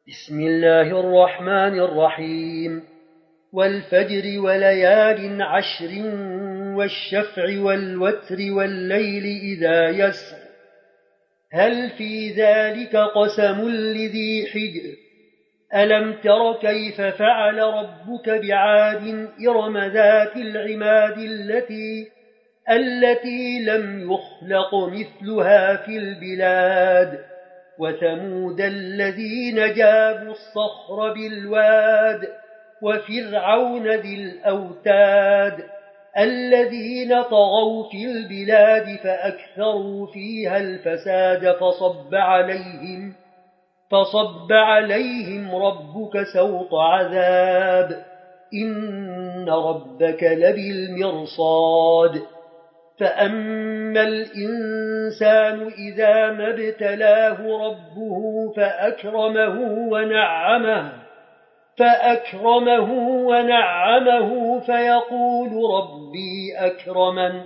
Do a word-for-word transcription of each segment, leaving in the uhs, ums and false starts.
بسم الله الرحمن الرحيم والفجر وليال عشر والشفع والوتر والليل إذا يسر هل في ذلك قسم لذي حجر ألم تر كيف فعل ربك بعاد إرم ذات العماد التي التي لم يخلق مثلها في البلاد وثمود الذين جابوا الصخر بالواد وفرعون ذي الأوتاد الذين طغوا في البلاد فأكثروا فيها الفساد فصب عليهم فصب عليهم ربك سوط عذاب إن ربك لبالمرصاد فأما الإنسان إذا ما ابتلاه ربه فأكرمه ونعمه فأكرمه ونعمه فيقول ربي أكرمن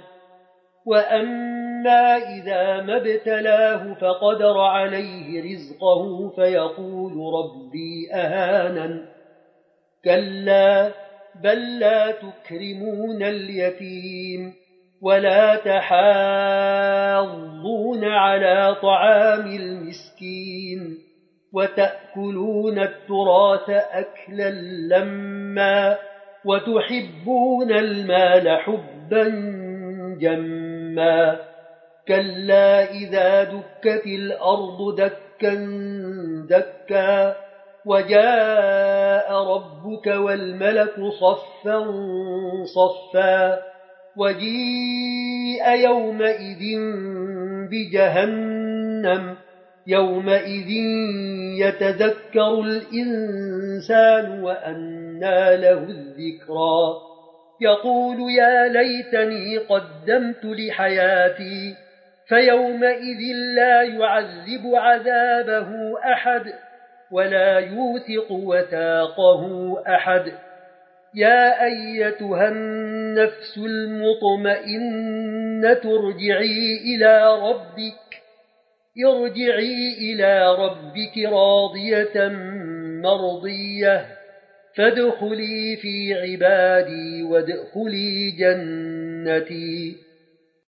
وأما إذا ما ابتلاه فقدر عليه رزقه فيقول ربي أهانن كلا بل لا تكرمون اليتيم ولا تحاضون على طعام المسكين وتأكلون التراث أكلا لما وتحبون المال حبا جما كلا إذا دكت الأرض دكا دكا وجاء ربك والملك صفا صفا وجيء يومئذ بجهنم يومئذ يتذكر الإنسان وأنى له الذكرى يقول يا ليتني قدمت لحياتي فيومئذ لا يعذب عذابه أحد ولا يوثق وثاقه أحد يا أيتها النفس المطمئنة ارجعي إلى ربك ارجعي إلى ربك راضية مرضية فادخلي في عبادي وادخلي جنتي